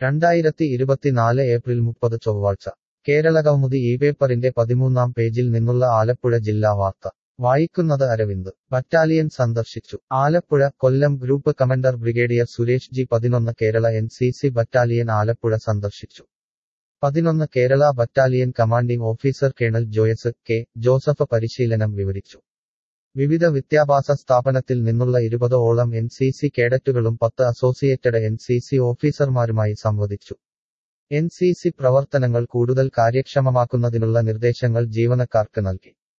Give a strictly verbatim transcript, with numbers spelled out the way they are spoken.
രണ്ടായിരത്തി ഇരുപത്തിനാല് ഏപ്രിൽ മുപ്പത് ചൊവ്വാഴ്ച കേരളകൗമുദി ഈ പേപ്പറിന്റെ പതിമൂന്നാം പേജിൽ നിന്നുള്ള ആലപ്പുഴ ജില്ലാ വാർത്ത വായിക്കുന്നത് അരവിന്ദ് ബറ്റാലിയൻ സന്ദർശിച്ചു Alappuzha Kollam group commander brigadier Suresh G പതിനൊന്ന് Kerala N C C battalion Alappuzha സന്ദർശിച്ചു പതിനൊന്ന് Kerala battalion commanding officer colonel Joyce K Joseph പരിശീലനം വിവരിച്ചു വിവിധ വിദ്യാഭ്യാസ സ്ഥാപനത്തിൽ നിന്നുള്ള ഇരുപത് ഓളം എൻ സി സി കേഡറ്റുകളും പത്ത് അസോസിയേറ്റഡ് എൻ സി സി ഓഫീസർമാരുമായി സംവദിച്ചു എൻ സി സി പ്രവർത്തനങ്ങൾ കൂടുതൽ കാര്യക്ഷമമാക്കുന്നതിനുള്ള നിർദ്ദേശങ്ങൾ ജീവനക്കാർക്ക് നൽകി